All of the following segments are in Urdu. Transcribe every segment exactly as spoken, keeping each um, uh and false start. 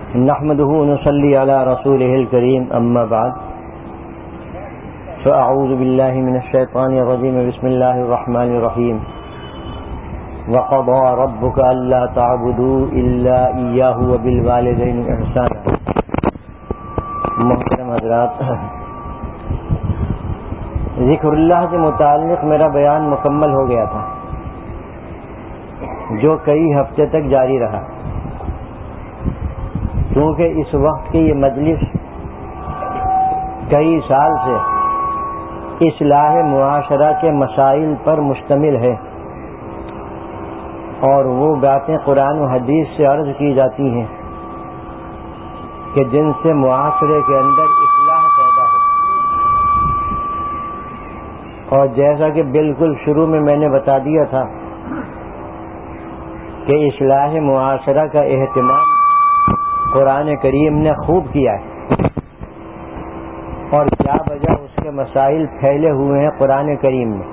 نحمده ونصلي على رسوله الكريم اما بعد فاعوذ بالله من الشيطان الرجيم بسم الله الرحمن الرحيم وقضى ربك الا تعبدوا الا اياه وبالوالدين احسانا. محترم حضرات، ذکر اللہ کے متعلق میرا بیان مکمل ہو گیا تھا جو کئی ہفتے تک جاری رہا، کیونکہ اس وقت کی یہ مجلس کئی سال سے اصلاح معاشرہ کے مسائل پر مشتمل ہے اور وہ باتیں قرآن و حدیث سے عرض کی جاتی ہیں کہ جن سے معاشرے کے اندر اصلاح پیدا ہو. اور جیسا کہ بالکل شروع میں میں نے بتا دیا تھا کہ اصلاح معاشرہ کا اہتمام قرآن کریم نے خوب کیا ہے، اور کیا وجہ اس کے مسائل پھیلے ہوئے ہیں قرآن کریم میں.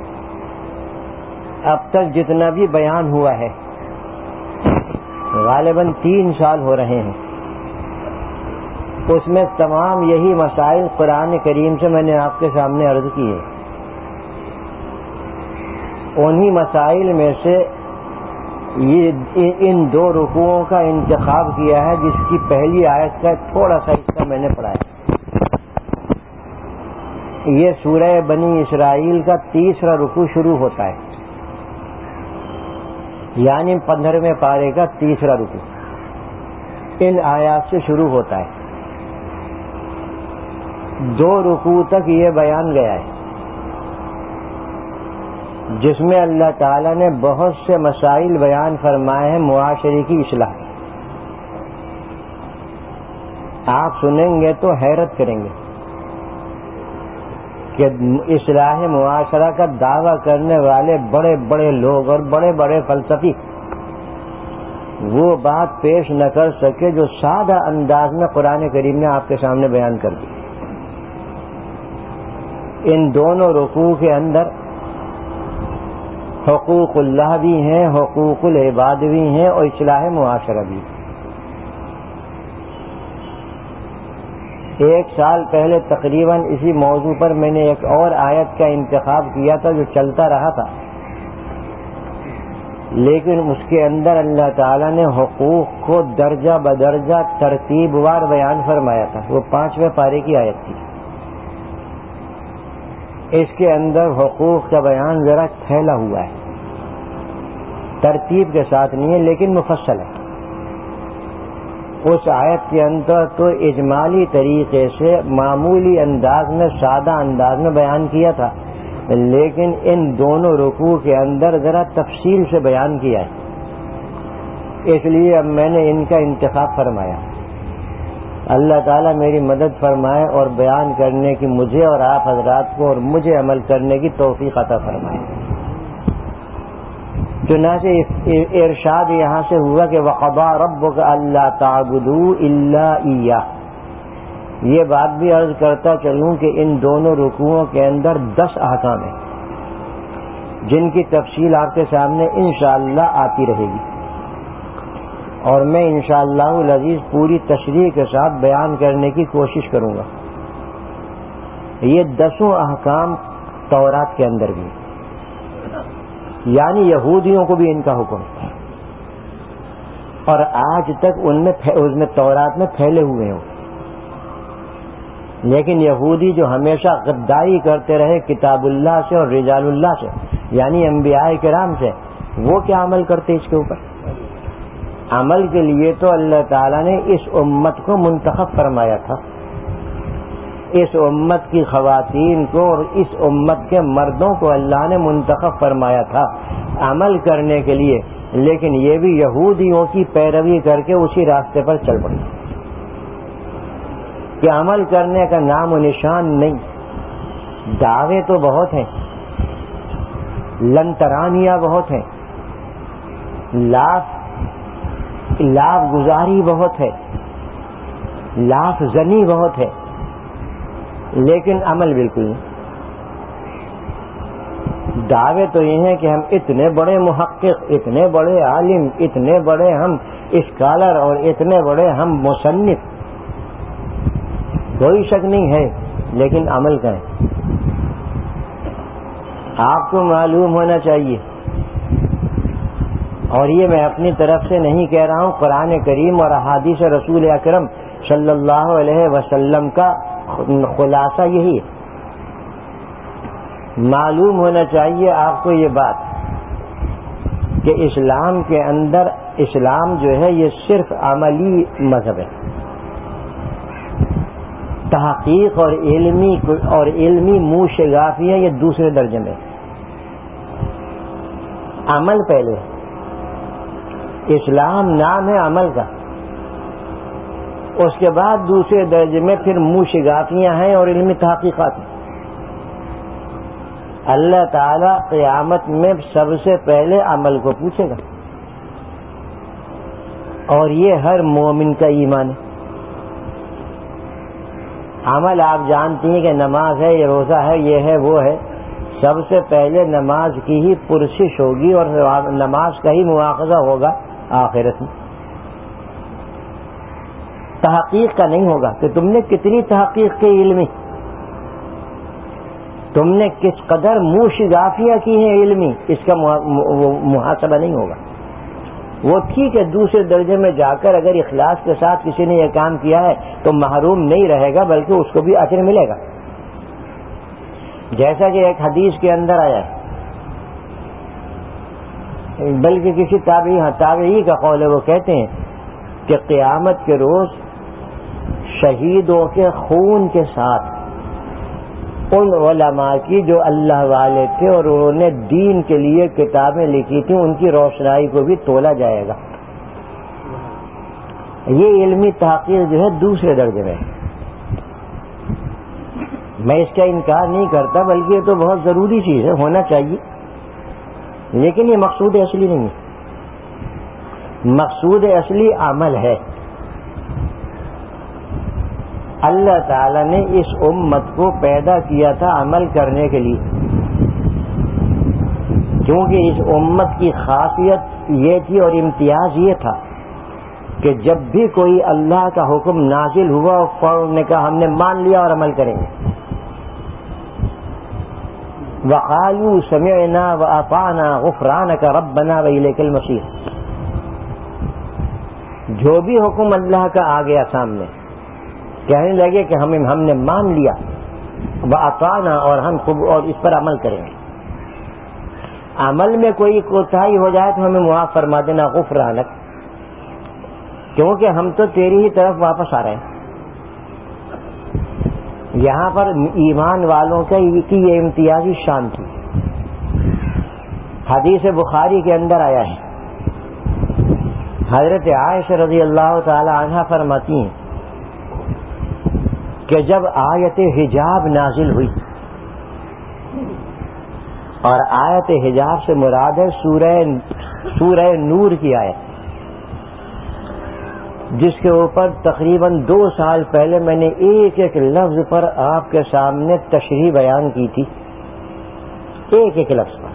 اب تک جتنا بھی بیان ہوا ہے غالباً تین سال ہو رہے ہیں، اس میں تمام یہی مسائل قرآن کریم سے میں نے آپ کے سامنے عرض کیے. انہی مسائل میں سے یہ ان دو رکوعوں کا انتخاب کیا ہے، جس کی پہلی آیت کا تھوڑا سا حصہ میں نے پڑھایا. یہ سورہ بنی اسرائیل کا تیسرا رکوع شروع ہوتا ہے، یعنی پندرہویں پارے کا تیسرا رکوع ان آیات سے شروع ہوتا ہے. دو رکوع تک یہ بیان گیا ہے جس میں اللہ تعالیٰ نے بہت سے مسائل بیان فرمائے ہیں معاشرے کی اصلاح. آپ سنیں گے تو حیرت کریں گے کہ اصلاح معاشرہ کا دعویٰ کرنے والے بڑے بڑے لوگ اور بڑے بڑے فلسفی وہ بات پیش نہ کر سکے جو سادہ انداز میں قرآن کریم نے آپ کے سامنے بیان کر دی. ان دونوں رکوع کے اندر حقوق اللہ بھی ہیں، حقوق العباد بھی ہیں، اور اصلاح معاشرہ بھی. ایک سال پہلے تقریباً اسی موضوع پر میں نے ایک اور آیت کا انتخاب کیا تھا جو چلتا رہا تھا، لیکن اس کے اندر اللہ تعالیٰ نے حقوق کو درجہ بدرجہ ترتیب وار بیان فرمایا تھا. وہ پانچویں پارے کی آیت تھی. اس کے اندر حقوق کا بیان ذرا پھیلا ہوا ہے، ترتیب کے ساتھ نہیں ہے لیکن مفصل ہے. اس آیت کے اندر تو اجمالی طریقے سے معمولی انداز میں سادہ انداز میں بیان کیا تھا، لیکن ان دونوں رکوع کے اندر ذرا تفصیل سے بیان کیا ہے. اس لیے اب میں نے ان کا انتخاب فرمایا. اللہ تعالیٰ میری مدد فرمائے اور بیان کرنے کی مجھے اور آپ حضرات کو اور مجھے عمل کرنے کی توفیق عطا فرمائے. چنانچہ ارشاد یہاں سے ہوا کہ وَقَضَى رَبُّكَ أَلَّا تَعْبُدُوا إِلَّا إِيَّاهُ. یہ بات بھی عرض کرتا چلوں کہ ان دونوں رکوعوں کے اندر دس احکام ہیں جن کی تفصیل آپ کے سامنے انشاءاللہ آتی رہے گی، اور میں انشاءاللہ العزیز پوری تشریح کے ساتھ بیان کرنے کی کوشش کروں گا. یہ دسوں احکام تورات کے اندر بھی، یعنی یہودیوں کو بھی ان کا حکم ہے، اور آج تک ان میں اس میں تورات میں پھیلے ہوئے ہیں. لیکن یہودی جو ہمیشہ غداری کرتے رہے کتاب اللہ سے اور رجال اللہ سے، یعنی انبیاء کرام سے، وہ کیا عمل کرتے اس کے اوپر؟ عمل کے لیے تو اللہ تعالیٰ نے اس امت کو منتخب فرمایا تھا، اس امت کی خواتین کو اور اس امت کے مردوں کو اللہ نے منتخب فرمایا تھا عمل کرنے کے لیے، لیکن یہ بھی یہودیوں کی پیروی کر کے اسی راستے پر چل پڑے کہ عمل کرنے کا نام و نشان نہیں. دعوے تو بہت ہیں، لنترانیاں بہت ہیں، لاف لاف گزاری بہت ہے، لاف زنی بہت ہے، لیکن عمل بالکل نہیں. دعوے تو یہ ہیں کہ ہم اتنے بڑے محقق، اتنے بڑے عالم، اتنے بڑے ہم اسکالر اور اتنے بڑے ہم مصنف، کوئی شک نہیں ہے، لیکن عمل کریں۔ آپ کو معلوم ہونا چاہیے، اور یہ میں اپنی طرف سے نہیں کہہ رہا ہوں، قرآن کریم اور احادیث رسول اکرم صلی اللہ علیہ وسلم کا خلاصہ یہی ہے۔ معلوم ہونا چاہیے آپ کو یہ بات کہ اسلام کے اندر اسلام جو ہے یہ صرف عملی مذہب ہے، تحقیق اور علمی اور علمی موشگافی ہے، یہ دوسرے درجے میں، عمل پہلے۔ اسلام نام ہے عمل کا، اس کے بعد دوسرے درجے میں پھر موشگافیاں ہیں اور علمی تحقیقات ہیں۔ اللہ تعالیٰ قیامت میں سب سے پہلے عمل کو پوچھے گا، اور یہ ہر مومن کا ایمان ہے۔ عمل آپ جانتی ہیں کہ نماز ہے، یہ روزہ ہے، یہ ہے، وہ ہے، سب سے پہلے نماز کی ہی پرسش ہوگی اور نماز کا ہی مواخذہ ہوگا آخرت میں، تحقیق کا نہیں ہوگا کہ تم نے کتنی تحقیق کے علمی، تم نے کس قدر موشگافیاں کی ہیں علمی، اس کا محاسبہ نہیں ہوگا۔ وہ ٹھیک ہے دوسرے درجے میں جا کر اگر اخلاص کے ساتھ کسی نے یہ کام کیا ہے تو محروم نہیں رہے گا، بلکہ اس کو بھی اجر ملے گا، جیسا کہ ایک حدیث کے اندر آیا ہے، بلکہ کسی تابعی تابعی کا قول ہے، وہ کہتے ہیں کہ قیامت کے روز شہیدوں کے خون کے ساتھ ان علماء کی جو اللہ والے تھے اور انہوں نے دین کے لیے کتابیں لکھی تھیں، ان کی روشنائی کو بھی تولا جائے گا۔ یہ علمی تحقیق جو ہے دوسرے درجے میں، میں اس کا انکار نہیں کرتا، بلکہ یہ تو بہت ضروری چیز ہے، ہونا چاہیے، لیکن یہ مقصود اصلی نہیں ہے۔ مقصود اصلی عمل ہے۔ اللہ تعالیٰ نے اس امت کو پیدا کیا تھا عمل کرنے کے لیے، کیونکہ اس امت کی خاصیت یہ تھی اور امتیاز یہ تھا کہ جب بھی کوئی اللہ کا حکم نازل ہوا فوراً نے کہا ہم نے مان لیا اور عمل کریں گے۔ وقالوا سمعنا واطعنا غفرانك ربنا واليك المصير، جو بھی حکم اللہ کا آ گیا سامنے کہنے لگے کہ ہم ہم نے مان لیا، واطعنا اور ہم اور اس پر عمل کریں گے۔ عمل میں کوئی کوتاہی ہو جائے تو ہمیں معاف فرما دینا غفرانک، کیونکہ ہم تو تیری ہی طرف واپس آ رہے ہیں۔ یہاں پر ایمان والوں کی یہ امتیازی شان تھی۔ حدیث بخاری کے اندر آیا ہے، حضرت عائشہ رضی اللہ تعالی عنہا فرماتی ہیں کہ جب آیت حجاب نازل ہوئی، اور آیت حجاب سے مراد ہے سورہ سورہ نور کی آیت، جس کے اوپر تقریباً دو سال پہلے میں نے ایک ایک لفظ پر آپ کے سامنے تشریح بیان کی تھی، ایک ایک لفظ پر۔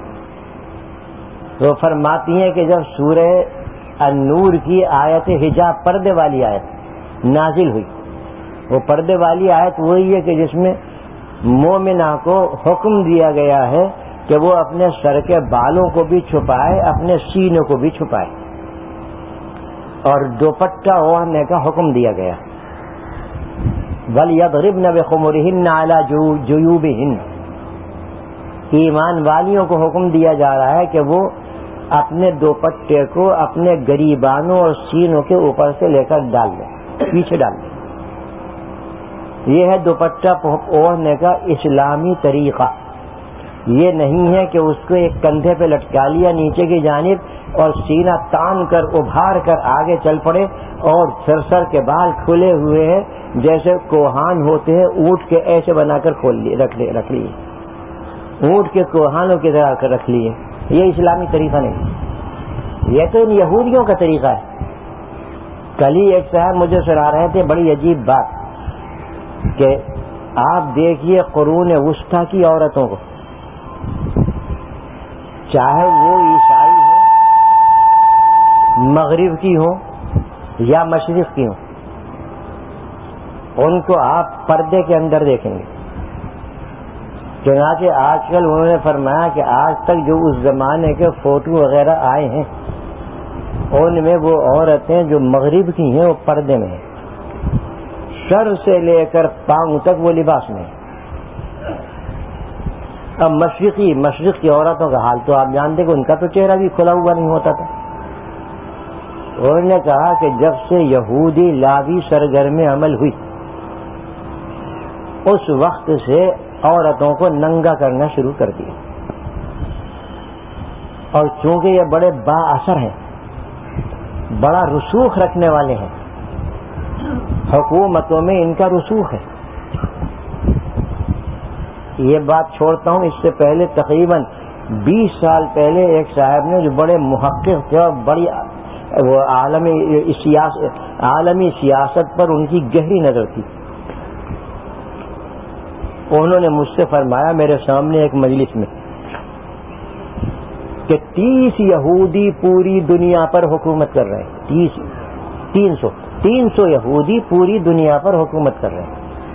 وہ فرماتی ہیں کہ جب سورہ النور کی آیت حجاب پردے والی آیت نازل ہوئی، وہ پردے والی آیت وہی ہے کہ جس میں مومنہ کو حکم دیا گیا ہے کہ وہ اپنے سر کے بالوں کو بھی چھپائے، اپنے سینے کو بھی چھپائے، اور دوپٹہ اوڑھنے کا حکم دیا گیا۔ وَلْيَضْرِبْنَ بِخُمُرِهِنَّ عَلَى جُيُوبِهِنَّ، ایمان والیوں کو حکم دیا جا رہا ہے کہ وہ اپنے دوپٹے کو اپنے گریبانوں اور سینوں کے اوپر سے لے کر ڈال دیں، پیچھے ڈال دیں۔ یہ ہے دوپٹہ اوڑھنے کا اسلامی طریقہ۔ یہ نہیں ہے کہ اس کو ایک کندھے پہ لٹکا لیا نیچے کی جانب اور سینہ تان کر ابھار کر آگے چل پڑے، اور سر سر کے بال کھلے ہوئے ہیں جیسے کوہان ہوتے ہیں اونٹ کے، ایسے بنا کر کھول لیے رکھ لیے، اونٹ کے کوہانوں کی طرح کر رکھ لیے۔ یہ اسلامی طریقہ نہیں، یہ تو ان یہودیوں کا طریقہ ہے۔ کل ہی ایک صاحب مجھے سنا رہے تھے بڑی عجیب بات کہ آپ دیکھیے قرون وسطیٰ کی عورتوں کو، چاہے وہ عیسائی ہوں، مغرب کی ہوں یا مشرق کی ہوں، ان کو آپ پردے کے اندر دیکھیں گے. چنانچہ آج کل انہوں نے فرمایا کہ آج تک جو اس زمانے کے فوٹو وغیرہ آئے ہیں ان میں وہ عورتیں جو مغرب کی ہیں وہ پردے میں ہیں، سر سے لے کر پاؤں تک وہ لباس میں ہیں. اب مشرقی مشرق کی عورتوں کا حال تو آپ جانتے کہ ان کا تو چہرہ بھی کھلا ہوا نہیں ہوتا تھا. انہوں نے کہا کہ جب سے یہودی لاوی سرگرم عمل ہوئی اس وقت سے عورتوں کو ننگا کرنا شروع کر دیا، اور چونکہ یہ بڑے با اثر ہیں، بڑا رسوخ رکھنے والے ہیں، حکومتوں میں ان کا رسوخ ہے. یہ بات چھوڑتا ہوں، اس سے پہلے تقریباً بیس سال پہلے ایک صاحب نے جو بڑے محقق تھے اور بڑی وہ عالمی سیاست عالمی سیاست پر ان کی گہری نظر تھی، انہوں نے مجھ سے فرمایا میرے سامنے ایک مجلس میں کہ تیس یہودی پوری دنیا پر حکومت کر رہے ہیں. تیس تین سو تین سو یہودی پوری دنیا پر حکومت کر رہے ہیں،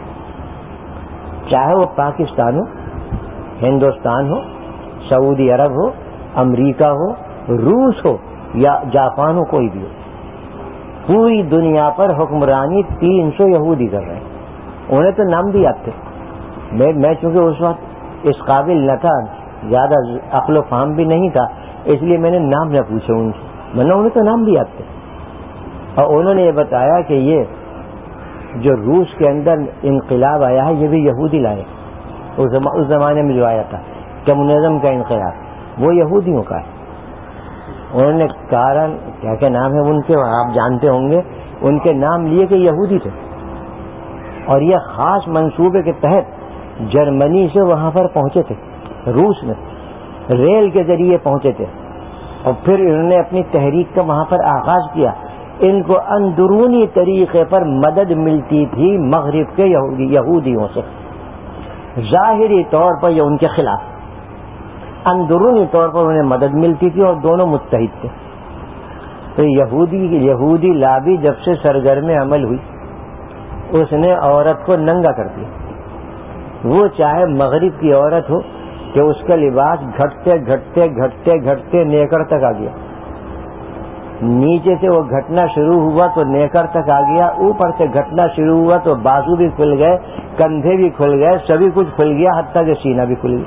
چاہے وہ پاکستان ہو، ہندوستان ہو، سعودی عرب ہو، امریکہ ہو، روس ہو یا جاپان ہو، کوئی بھی ہو، پوری دنیا پر حکمرانی تین سو یہودی کر رہے ہیں. انہیں تو نام بھی یاد تھے، میں میں چونکہ اس وقت اس قابل نہ تھا، زیادہ عقل و فہم بھی نہیں تھا، اس لیے میں نے نام نہ پوچھے ان سے، ورنہ انہیں تو نام بھی یاد تھے. اور انہوں نے یہ بتایا کہ یہ جو روس کے اندر انقلاب آیا ہے یہ بھی یہودی لائے، اس زمانے میں جو آیا تھا کمیونزم کا انقلاب وہ یہودیوں کا ہے. انہوں نے کارن کیا کیا نام ہے ان کے آپ جانتے ہوں گے، ان کے نام لیے کہ یہودی تھے، اور یہ خاص منصوبے کے تحت جرمنی سے وہاں پر پہنچے تھے، روس میں ریل کے ذریعے پہنچے تھے، اور پھر انہوں نے اپنی تحریک کا وہاں پر آغاز کیا. ان کو اندرونی طریقے پر مدد ملتی تھی مغرب کے یہودی یہودیوں سے، ظاہری طور پر یہ ان کے خلاف، اندرونی طور پر انہیں مدد ملتی تھی اور دونوں متحد تھے. تو یہودی یہودی لابی جب سے سرگرم عمل ہوئی اس نے عورت کو ننگا کر دیا. وہ چاہے مغرب کی عورت ہو کہ اس کا لباس گھٹتے گھٹتے گھٹتے گھٹتے نیکر تک آ گیا، نیچے سے وہ گھٹنا شروع ہوا تو نیکر تک آ گیا، اوپر سے گھٹنا شروع ہوا تو بازو بھی کھل گئے، کندھے بھی کھل گئے، سبھی کچھ کھل گیا، حتیٰ کہ سینہ بھی کھل گیا.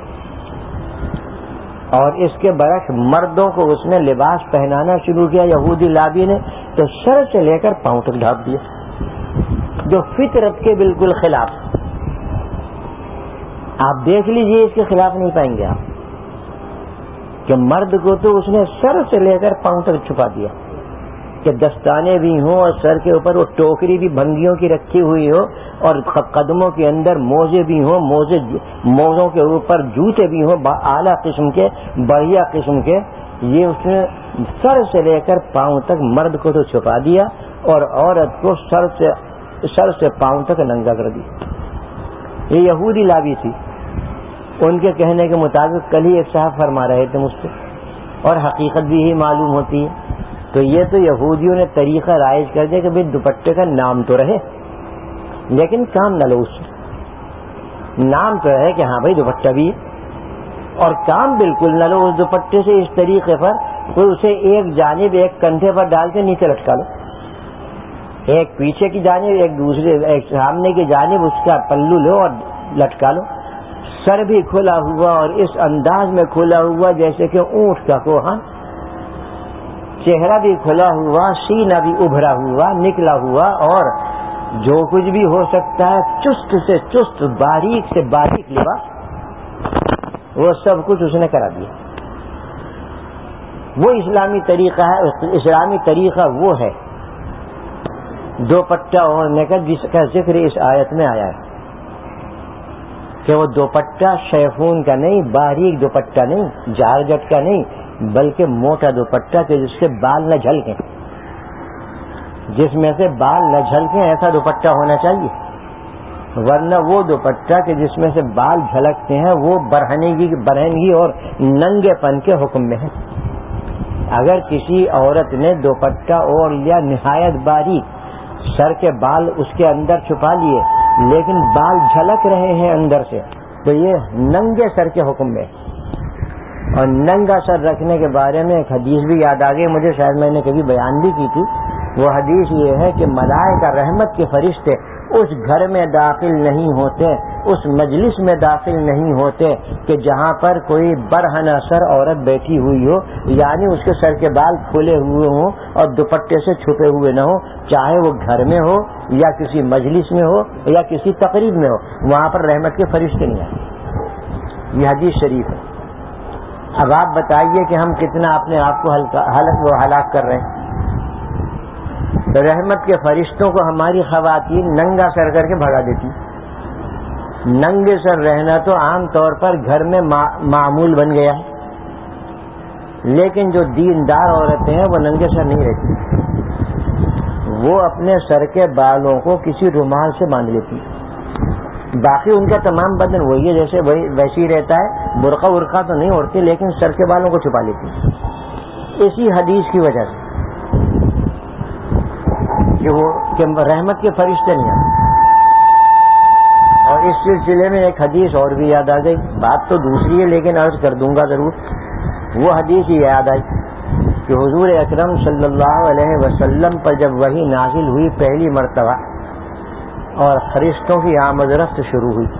اور اس کے برعکس مردوں کو اس نے لباس پہنانا شروع کیا یہودی لابی نے، تو سر سے لے کر پاؤں تک ڈھانپ دیا، جو فطرت کے بالکل خلاف. آپ دیکھ لیجئے اس کے خلاف نہیں پائیں گے آپ کہ مرد کو تو اس نے سر سے لے کر پاؤں تک چھپا دیا، کہ دستانے بھی ہوں اور سر کے اوپر وہ ٹوکری بھی بھنگیوں کی رکھی ہوئی ہو، اور قدموں کے اندر موزے بھی ہوں، موزے موزوں کے اوپر جوتے بھی ہوں اعلیٰ قسم کے، بڑھیا قسم کے. یہ اس نے سر سے لے کر پاؤں تک مرد کو تو چھپا دیا اور عورت کو سر سے سر سے پاؤں تک ننگا کر دیا. یہ یہودی لابی تھی. ان کے کہنے کے مطابق کل ہی ایک صاحب فرما رہے تھے مجھ سے، اور حقیقت بھی ہی معلوم ہوتی ہے. تو یہ تو یہودیوں نے طریقہ رائج کر دیا کہ بھئی دوپٹے کا نام تو رہے لیکن کام نہ لو، اس سے نام تو ہے کہ ہاں بھائی دوپٹہ بھی ہے، اور کام بالکل نہ لو اس دوپٹے سے. اس طریقے پر کوئی اسے ایک جانب ایک کندھے پر ڈال کے نیچے لٹکا لو، ایک پیچھے کی جانب ایک دوسرے ایک سامنے کی جانب اس کا پلو لو اور لٹکا لو. سر بھی کھلا ہوا اور اس انداز میں کھلا ہوا جیسے کہ اونٹ کا کوہان، چہرہ بھی کھلا ہوا، سینہ بھی ابھرا ہوا نکلا ہوا، اور جو کچھ بھی ہو سکتا ہے چست سے چست، باریک سے باریک لباس، وہ سب کچھ اس نے کرا دیا. وہ اسلامی طریقہ ہے. اسلامی طریقہ وہ ہے دوپٹہ اوڑھنے کا جس کا ذکر اس آیت میں آیا ہے، کہ وہ دوپٹہ شیفون کا نہیں، باریک دوپٹہ نہیں، جارجٹ کا نہیں، بلکہ موٹا دوپٹہ کہ جس سے بال نہ جھلکیں، جس میں سے بال نہ جھلکیں ایسا دوپٹہ ہونا چاہیے. ورنہ وہ دوپٹہ کہ جس میں سے بال جھلکتے ہیں وہ برہنگی برہنگی اور ننگے پن کے حکم میں ہے. اگر کسی عورت نے دوپٹہ اوڑھ لیا نہایت باریک، سر کے بال اس کے اندر چھپا لیے لیکن بال جھلک رہے ہیں اندر سے، تو یہ ننگے سر کے حکم میں. اور ننگا سر رکھنے کے بارے میں ایک حدیث بھی یاد آ گئی مجھے، شاید میں نے کبھی بیان بھی کی تھی. وہ حدیث یہ ہے کہ ملائکہ رحمت کے فرشتے اس گھر میں داخل نہیں ہوتے، اس مجلس میں داخل نہیں ہوتے کہ جہاں پر کوئی برہنہ سر عورت بیٹھی ہوئی ہو، یعنی اس کے سر کے بال کھلے ہوئے ہوں اور دوپٹے سے چھپے ہوئے نہ ہوں، چاہے وہ گھر میں ہو یا کسی مجلس میں ہو یا کسی تقریب میں ہو، وہاں پر رحمت کے فرشتے نہیں آتے. یہ حدیث شریف ہے. اب آپ بتائیے کہ ہم کتنا اپنے آپ کو ہلاک کر رہے ہیں. تو رحمت کے فرشتوں کو ہماری خواتین ننگا سر کر کے بھگا دیتی. ننگے سر رہنا تو عام طور پر گھر میں معمول بن گیا ہے، لیکن جو دیندار عورتیں ہیں وہ ننگے سر نہیں رہتی، وہ اپنے سر کے بالوں کو کسی رومال سے باندھ لیتی. باقی ان کا تمام بدن وہی ہے جیسے ویسے ہی رہتا ہے، برقع ورقع تو نہیں اوڑھتی لیکن سر کے بالوں کو چھپا لیتی. اسی حدیث کی وجہ سے کہ وہ کہ رحمت کے فرشتے نہیں آتے. اور اس سلسلے میں ایک حدیث اور بھی یاد آ گئی، بات تو دوسری ہے لیکن عرض کر دوں گا ضرور. وہ حدیث یہ یاد آئی کہ حضور اکرم صلی اللہ علیہ وسلم پر جب وحی نازل ہوئی پہلی مرتبہ اور فرشتوں کی آمد رفت شروع ہوئی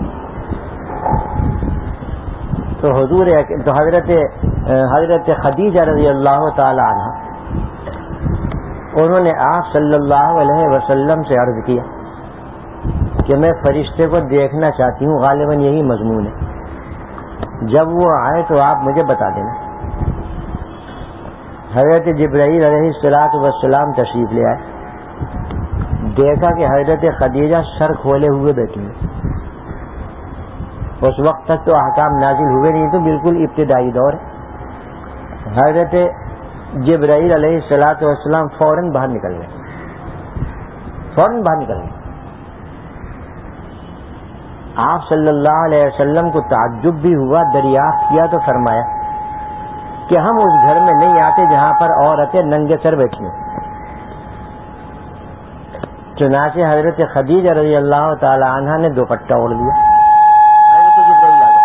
تو حضور تو حضرت حضرت خدیجہ رضی اللہ تعالی عنہ انہوں نے آپ صلی اللہ علیہ وسلم سے عرض کیا کہ میں فرشتے کو دیکھنا چاہتی ہوں، غالباً یہی مضمون ہے، جب وہ آئے تو آپ مجھے بتا دینا. حضرت جبرائیل علیہ الصلوۃ والسلام تشریف لے آئے. دیکھا کہ حضرت خدیجہ سر کھولے ہوئے بیٹھی ہیں. اس وقت تک تو احکام نازل ہوئے نہیں، تو بالکل ابتدائی دور ہے. حضرت جبرائیل علیہ الصلوۃ والسلام فوراً باہر نکل گئے فوراً باہر نکل گئے آپ صلی اللہ علیہ وسلم کو تعجب بھی ہوا، دریافت کیا تو فرمایا کہ ہم اس گھر میں نہیں آتے جہاں پر عورتیں ننگے سر بیٹھی ہیں. چنانچہ حضرت خدیجہ رضی اللہ تعالی عنہا نے دوپٹہ اوڑھ لیا. حضرت جبرائیل آ گئے.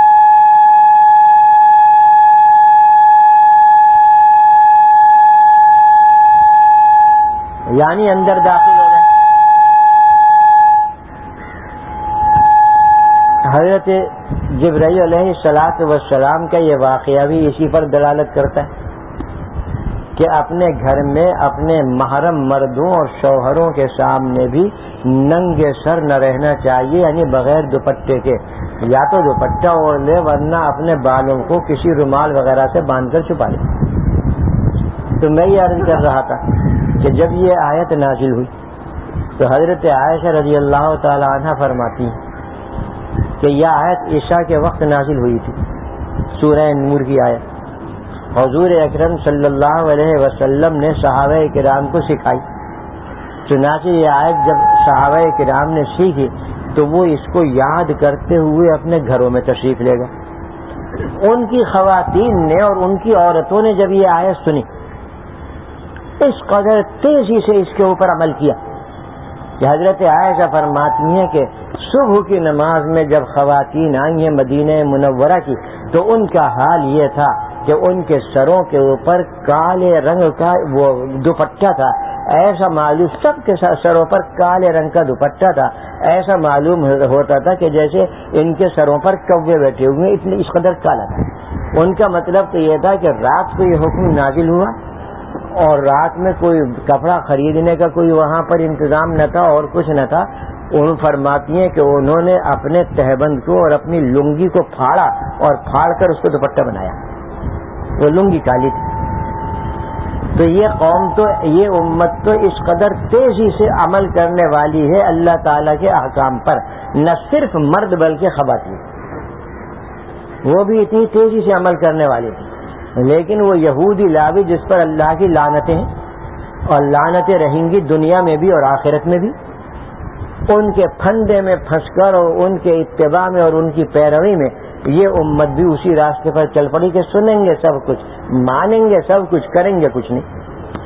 یعنی اندر داخل ہو گئے. حضرت جبرائیل علیہ الصلوۃ والسلام کا یہ واقعہ بھی اسی پر دلالت کرتا ہے کہ اپنے گھر میں اپنے محرم مردوں اور شوہروں کے سامنے بھی ننگے سر نہ رہنا چاہیے، یعنی بغیر دوپٹے کے. یا تو دوپٹہ اوڑھ لے ورنہ اپنے بالوں کو کسی رومال وغیرہ سے باندھ کر چھپا لے. تو میں یہ عرض کر رہا تھا کہ جب یہ آیت نازل ہوئی تو حضرت عائشہ رضی اللہ تعالی عنہ فرماتی ہیں کہ یہ آیت عشاء کے وقت نازل ہوئی تھی، سورہ نور کی آیت. حضور اکرم صلی اللہ علیہ وسلم نے صحابہ کرام کو سکھائی. چنانچہ یہ آیت جب صحابہ کرام نے سیکھی تو وہ اس کو یاد کرتے ہوئے اپنے گھروں میں تشریف لے گئے. ان کی خواتین نے اور ان کی عورتوں نے جب یہ آیت سنی اس قدر تیزی سے اس کے اوپر عمل کیا کہ حضرت عائشہ فرماتی ہیں کہ صبح کی نماز میں جب خواتین آئی ہیں مدینہ منورہ کی تو ان کا حال یہ تھا کہ ان کے سروں کے اوپر کالے رنگ کا وہ دوپٹہ تھا. ایسا معلوم سب کے سروں پر کالے رنگ کا دوپٹہ تھا، ایسا معلوم ہوتا تھا کہ جیسے ان کے سروں پر کوے بیٹھے ہوئے، اتنے اس قدر کالا تھا. ان کا مطلب تو یہ تھا کہ رات کو یہ حکم نازل ہوا اور رات میں کوئی کپڑا خریدنے کا کوئی وہاں پر انتظام نہ تھا اور کچھ نہ تھا. ان فرماتی ہیں کہ انہوں نے اپنے تہبند کو اور اپنی لنگی کو پھاڑا اور پھاڑ کر اس کو دوپٹہ بنایا. وہ لنگی کالی تھی. تو یہ قوم تو یہ امت تو اس قدر تیزی سے عمل کرنے والی ہے اللہ تعالیٰ کے احکام پر، نہ صرف مرد بلکہ خواتین وہ بھی اتنی تیزی سے عمل کرنے والی تھی. لیکن وہ یہودی لاوی جس پر اللہ کی لعنتیں ہیں اور لعنتیں رہیں گی دنیا میں بھی اور آخرت میں بھی، ان کے پھندے میں پھنس کر اور ان کے اتباع میں اور ان کی پیروی میں یہ امت بھی اسی راستے پر چل پڑی کہ سنیں گے سب کچھ، مانیں گے سب کچھ، کریں گے کچھ نہیں۔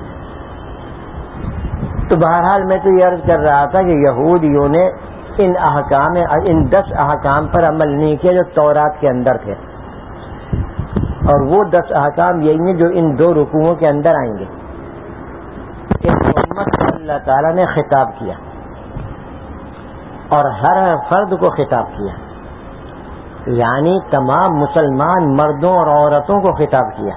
تو بہرحال میں تو یہ عرض کر رہا تھا کہ یہودیوں نے ان احکام ان دس احکام پر عمل نہیں کیا جو تورات کے اندر تھے، اور وہ دس احکام یہی ہیں جو ان دو رکوعوں کے اندر آئیں گے۔ اس امت کو اللہ تعالیٰ نے خطاب کیا اور ہر فرد کو خطاب کیا، یعنی تمام مسلمان مردوں اور عورتوں کو خطاب کیا،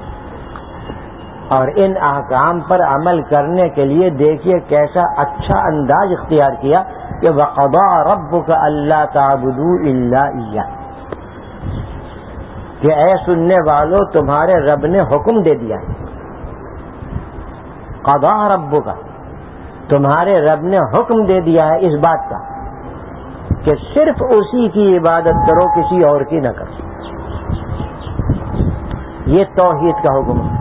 اور ان احکام پر عمل کرنے کے لیے دیکھیے کیسا اچھا انداز اختیار کیا کہ وَقَضَىٰ رَبُّكَ أَلَّا تَعْبُدُوا إِلَّا إِيَّاهُ، کہ اے سننے والو تمہارے رب نے حکم دے دیا، قضا ربک، تمہارے رب نے حکم دے دیا ہے اس بات کا کہ صرف اسی کی عبادت کرو، کسی اور کی نہ کرو۔ یہ توحید کا حکم ہے،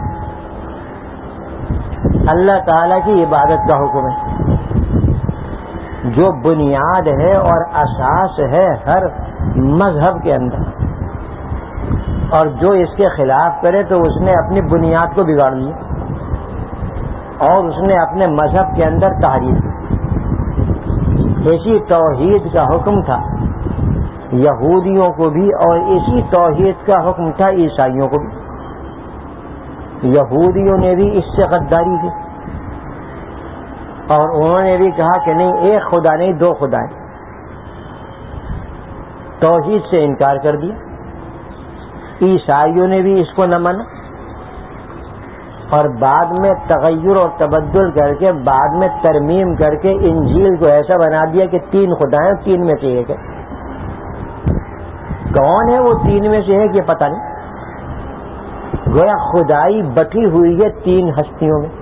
اللہ تعالیٰ کی عبادت کا حکم ہے، جو بنیاد ہے اور اساس ہے ہر مذہب کے اندر، اور جو اس کے خلاف کرے تو اس نے اپنی بنیاد کو بگاڑ لیا اور اس نے اپنے مذہب کے اندر تحریف کی۔ اسی توحید کا حکم تھا یہودیوں کو بھی، اور اسی توحید کا حکم تھا عیسائیوں کو بھی۔ یہودیوں نے بھی اس سے غداری کی اور انہوں نے بھی کہا کہ نہیں، ایک خدا نہیں دو خدا ہیں، توحید سے انکار کر دیا۔ عیسائیوں نے بھی اس کو نہ مانا اور بعد میں تغیر اور تبدل کر کے بعد میں ترمیم کر کے انجیل کو ایسا بنا دیا کہ تین خدا ہیں، تین میں سے ایک ہے۔ کون ہے وہ تین میں سے ایک یہ پتہ نہیں، گویا خدائی بٹھی ہوئی ہے تین ہستیوں میں۔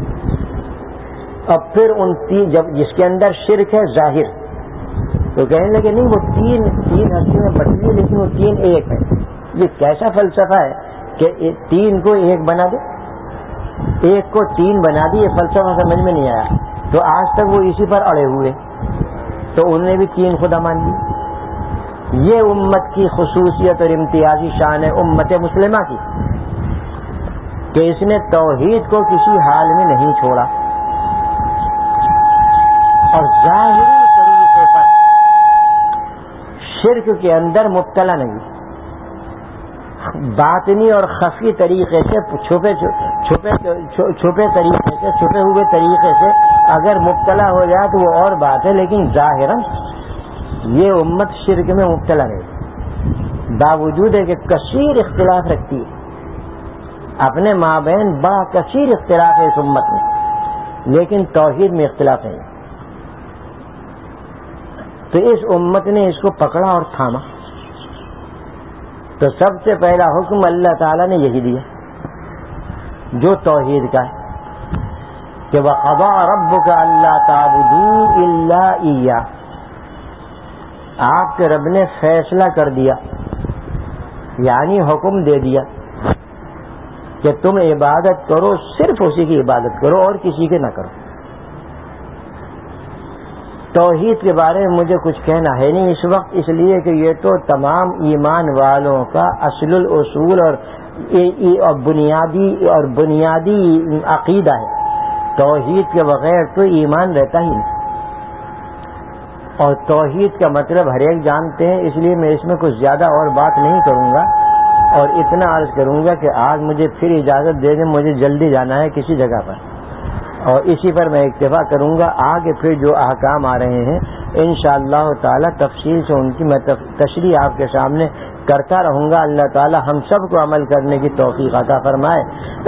اب پھر ان تین، جب جس کے اندر شرک ہے ظاہر، تو کہنے لگے نہیں وہ تین تین ہستیوں میں بٹھی ہوئی لیکن وہ تین ایک ہے۔ یہ کیسا فلسفہ ہے کہ تین کو ایک بنا دے، ایک کو تین بنا دی، یہ فلسفہ سمجھ میں نہیں آیا۔ تو آج تک وہ اسی پر اڑے ہوئے، تو انہوں نے بھی تین خدا مان لی۔ یہ امت کی خصوصیت اور امتیازی شان ہے امت مسلمہ کی کہ اس نے توحید کو کسی حال میں نہیں چھوڑا اور ظاہری طریقے پر شرک کے اندر مبتلا نہیں، باطنی اور خفی طریقے سے چھپے چھپے چھپے طریقے سے چھپے ہوئے طریقے سے اگر مبتلا ہو جائے تو وہ اور بات ہے، لیکن ظاہراً یہ امت شرک میں مبتلا نہیں، باوجود ہے کہ کثیر اختلاف رکھتی ہے، اپنے مابین بڑا کثیر اختلاف ہے اس امت میں، لیکن توحید میں اختلاف نہیں۔ تو اس امت نے اس کو پکڑا اور تھاما۔ تو سب سے پہلا حکم اللہ تعالیٰ نے یہی دیا جو توحید کا ہے کہ وَقَضَىٰ رَبُّكَ أَلَّا تَعْبُدُوا إِلَّا إِيَّاهُ، آپ کے رب نے فیصلہ کر دیا، یعنی حکم دے دیا کہ تم عبادت کرو، صرف اسی کی عبادت کرو اور کسی کے نہ کرو۔ توحید کے بارے میں مجھے کچھ کہنا ہے نہیں اس وقت، اس لیے کہ یہ تو تمام ایمان والوں کا اصل الاصول اور بنیادی اور بنیادی عقیدہ ہے۔ توحید کے بغیر تو ایمان رہتا ہی نہیں، اور توحید کا مطلب ہر ایک جانتے ہیں، اس لیے میں اس میں کچھ زیادہ اور بات نہیں کروں گا، اور اتنا عرض کروں گا کہ آج مجھے پھر اجازت دے دیں، مجھے جلدی جانا ہے کسی جگہ پر، اور اسی پر میں اکتفا کروں گا۔ آگے پھر جو احکام آ رہے ہیں انشاءاللہ تعالی تفصیل سے ان کی میں تشریح آپ کے سامنے کرتا رہوں گا۔ اللہ تعالی ہم سب کو عمل کرنے کی توفیق عطا فرمائے۔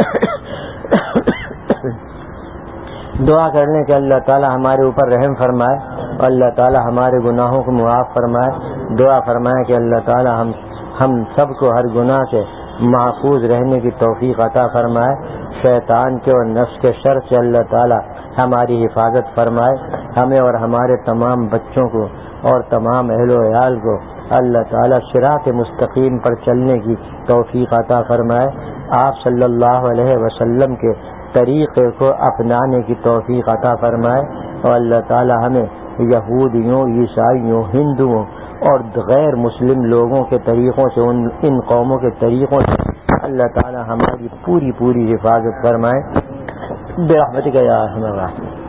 دعا کرنے کے اللہ تعالی ہمارے اوپر رحم فرمائے اور اللہ تعالی ہمارے گناہوں کو معاف فرمائے۔ دعا فرمائے کہ اللہ تعالی ہم ہم سب کو ہر گناہ سے محفوظ رہنے کی توفیق عطا فرمائے، شیطان کے اور نفس کے شر سے اللہ تعالی ہماری حفاظت فرمائے، ہمیں اور ہمارے تمام بچوں کو اور تمام اہل و عیال کو اللہ تعالی صراط مستقیم پر چلنے کی توفیق عطا فرمائے، آپ صلی اللہ علیہ وسلم کے طریقے کو اپنانے کی توفیق عطا فرمائے، اور اللہ تعالی ہمیں یہودیوں، عیسائیوں، ہندوؤں اور غیر مسلم لوگوں کے طریقوں سے، ان ان قوموں کے طریقوں سے اللہ تعالی ہماری پوری پوری حفاظت فرمائے برحمتک یا ارحم الراحمین۔